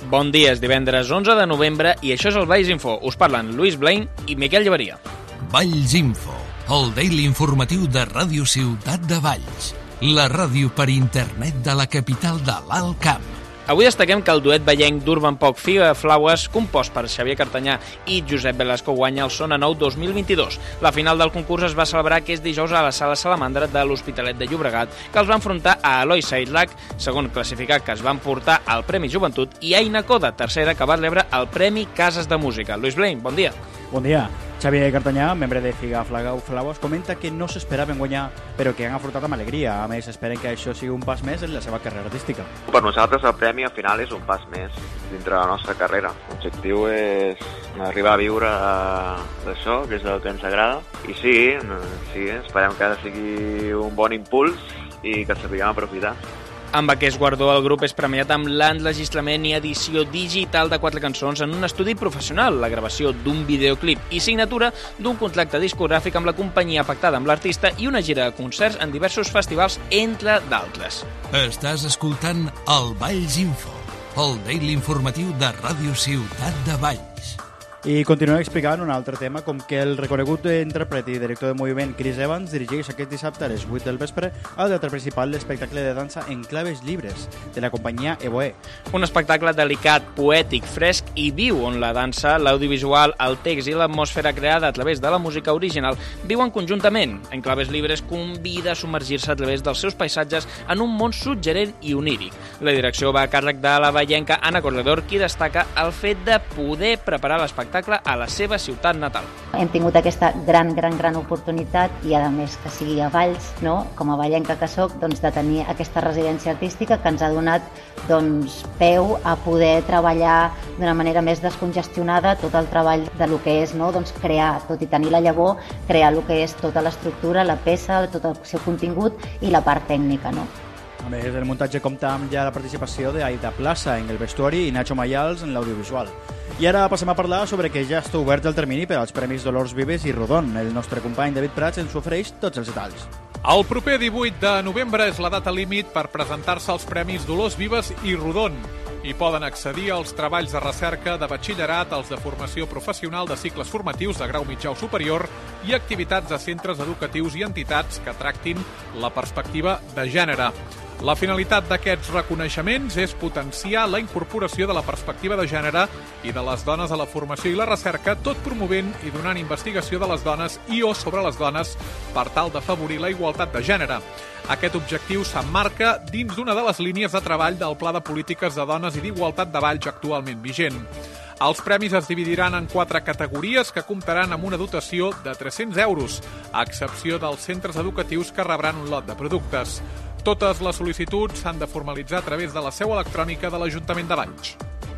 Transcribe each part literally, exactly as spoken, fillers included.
Bon dia, és divendres onze de novembre i això és el Valls Info. Us parlen Lluís Blain i Miquel Llevaria. Valls Info, el daily informatiu de Ràdio Ciutat de Valls, la ràdio per internet de la capital de l'Alt Camp. Avui destaquem que el duet vallenc d'Urban Pop Figa Flowers, compost per Xavier Cartanyà i Josep Velasco, guanya el Sona Nou dos mil vint-i-dos. La final del concurs es va celebrar aquest dijous a la Sala Salamandra de l'Hospitalet de Llobregat, que els va enfrontar a Eloi Saidlac, segon classificat, que es van portar el Premi Joventut, i Aina Coda, tercera, que va rebre el Premi Cases de Música. Lluís Blain, bon dia. Bon dia. Xavier Cartanyà, membre de Figa Flowers, comenta que no s'esperaven guanyar, però que han afrontat amb alegria. A més, esperen que això sigui un pas més en la seva carrera artística. Per nosaltres el premi al final és un pas més dintre la nostra carrera. L'objectiu és arribar a viure d'això, que és el que ens agrada. I sí, sí, esperem que sigui un bon impuls i que el sapiguem aprofitar. Amb aquest guardó, el grup és premiat amb l'enregistrament i edició digital de quatre cançons en un estudi professional, la gravació d'un videoclip i signatura d'un contracte discogràfic amb la companyia pactada amb l'artista i una gira de concerts en diversos festivals, entre d'altres. Estàs escoltant el Valls Info, el daily informatiu de Ràdio Ciutat de Valls. I continuem explicant un altre tema, com que el reconegut intèrpret i director de moviment Chris Evans dirigeix aquest dissabte a les vuit del vespre al teatre principal l'espectacle de dansa En claves llibres, de la companyia Evoe. Un espectacle delicat, poètic, fresc i viu, on la dansa, l'audiovisual, el text i l'atmosfera creada a través de la música original viuen conjuntament. En claves llibres convida a submergir-se a través dels seus paisatges en un món suggerent i oníric. La direcció va a càrrec de la vallenca Anna Corredor, qui destaca el fet de poder preparar l'espectacle a la seva ciutat natal. Hem tingut aquesta gran, gran, gran oportunitat i, a més, que sigui a Valls, no? Com a vallenca que soc, doncs, de tenir aquesta residència artística que ens ha donat doncs, peu a poder treballar d'una manera més descongestionada tot el treball de lo que és, no? Doncs, crear, tot i tenir la llavor, crear el que és tota l'estructura, la peça, tot el seu contingut i la part tècnica, no? A més, el muntatge compta amb ja la participació d'Aida Plaça en el vestuari i Nacho Mayals en l'audiovisual. I ara passem a parlar sobre que ja està obert el termini per als Premis Dolors Vives i Rodon. El nostre company David Prats ens ofereix tots els detalls. El proper divuit de novembre és la data límit per presentar-se als Premis Dolors Vives i Rodon. Hi poden accedir als treballs de recerca de batxillerat, els de formació professional de cicles formatius de grau mitjà o superior i activitats de centres educatius i entitats que tractin la perspectiva de gènere. La finalitat d'aquests reconeixements és potenciar la incorporació de la perspectiva de gènere i de les dones a la formació i la recerca, tot promovent i donant investigació de les dones i o sobre les dones per tal d'afavorir la igualtat de gènere. Aquest objectiu s'emmarca dins d'una de les línies de treball del Pla de Polítiques de Dones i d'Igualtat de Valls actualment vigent. Els premis es dividiran en quatre categories que comptaran amb una dotació de tres-cents euros, a excepció dels centres educatius que rebran un lot de productes. Totes les sol·licituds s'han de formalitzar a través de la seu electrònica de l'Ajuntament de Valls.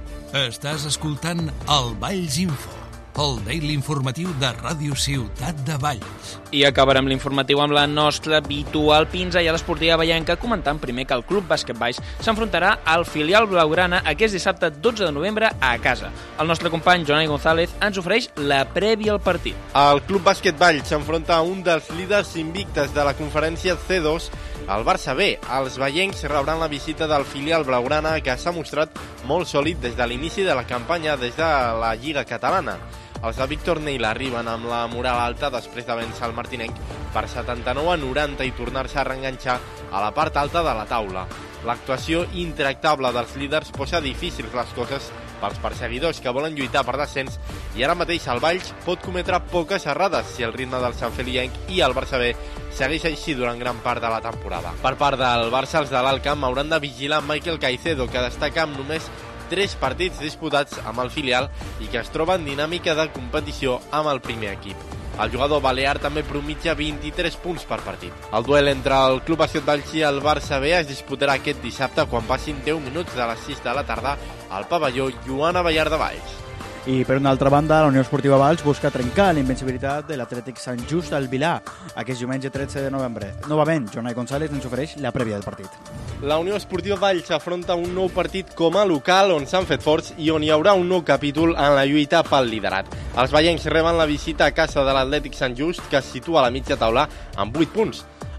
Estàs escoltant el Valls Info, el daily informatiu de Ràdio Ciutat de Valls. I acabarem l'informatiu amb la nostra habitual pinzellada esportiva vallenca, comentant primer que el Club Bàsquet Valls s'enfrontarà al filial blaugrana aquest dissabte dotze de novembre a casa. El nostre company Jonai González ens ofereix la prèvia al partit. El Club Bàsquet Valls s'enfronta a un dels líders invictes de la conferència C dos, el Barça B. Els vallencs rebran la visita del filial blaugrana, que s'ha mostrat molt sòlid des de l'inici de la campanya des de la Lliga Catalana. Els de Víctor Neyla arriben amb la moral alta després de vèncer el martinenc per setanta-nou a noranta i tornar-se a reenganxar a la part alta de la taula. L'actuació intractable dels líders posa difícils les coses pels perseguidors que volen lluitar per descens, i ara mateix el Valls pot cometre poques errades si el ritme del sanfelienc i el Barça B segueix així durant gran part de la temporada. Per part del Barça, els de l'Alt Camp hauran de vigilar Michael Caicedo, que destaca amb només tres partits disputats amb el filial i que es troba en dinàmica de competició amb el primer equip. El jugador balear també promitja vint-i-tres punts per partit. El duel entre el Club Bàsquet Valls i el Barça B es disputarà aquest dissabte quan passin deu minuts de les sis de la tarda al pavelló Joan Abellar de Valls. I per una altra banda, la Unió Esportiva Valls busca trencar la invencibilitat de l'Atlètic Sant Just al Vilà aquest diumenge tretze de novembre. Novament, Jonai González ens ofereix la prèvia del partit. La Unió Esportiva Valls s'afronta a un nou partit com a local on s'han fet forts i on hi haurà un nou capítol en la lluita pel liderat. Els vallencs reben la visita a casa de l'Atlètic Sant Just, que es situa a la mitja taula amb vuit punts.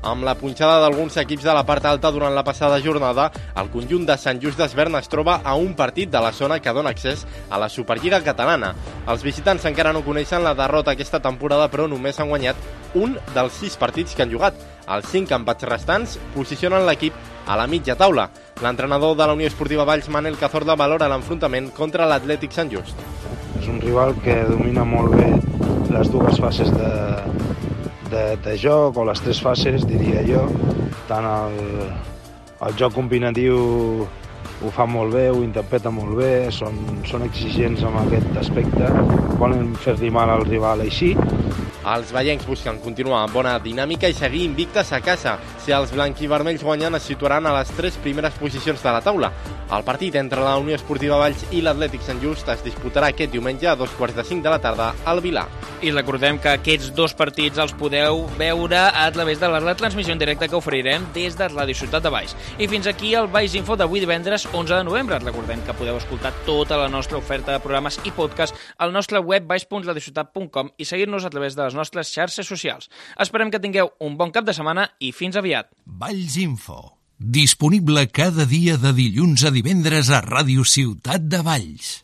Amb la punxada d'alguns equips de la part alta durant la passada jornada, el conjunt de Sant Just d'Esvern es troba a un partit de la zona que dona accés a la Superliga catalana. Els visitants encara no coneixen la derrota aquesta temporada, però només han guanyat un dels sis partits que han jugat. Els cinc empats restants posicionen l'equip a la mitja taula. L'entrenador de la Unió Esportiva Valls, Manel Cazorla, valora l'enfrontament contra l'Atlètic Sant Just. És un rival que domina molt bé les dues fases de, de, de joc, o les tres fases, diria jo. Tant el, el joc combinatiu ho fa molt bé, ho interpreta molt bé, són, són exigents en aquest aspecte, volen fer-li mal al rival així. Els vallencs busquen continuar amb bona dinàmica i seguir invictes a casa. Si els blanquivermells guanyen, es situaran a les tres primeres posicions de la taula. El partit entre la Unió Esportiva Valls i l'Atlètic Sant Just es disputarà aquest diumenge a dos quarts de cinc de la tarda al Vilar. I recordem que aquests dos partits els podeu veure a través de la retransmissió en directe que oferirem des de Ràdio Ciutat de Valls. I fins aquí el Valls Info d'avui divendres onze de novembre. Recordem que podeu escoltar tota la nostra oferta de programes i podcast al nostre web valls punt radiociutat punt com i seguir-nos a través de les nostres xarxes socials. Esperem que tingueu un bon cap de setmana i fins aviat. Valls Info. Disponible cada dia de dilluns a divendres a Ràdio Ciutat de Valls.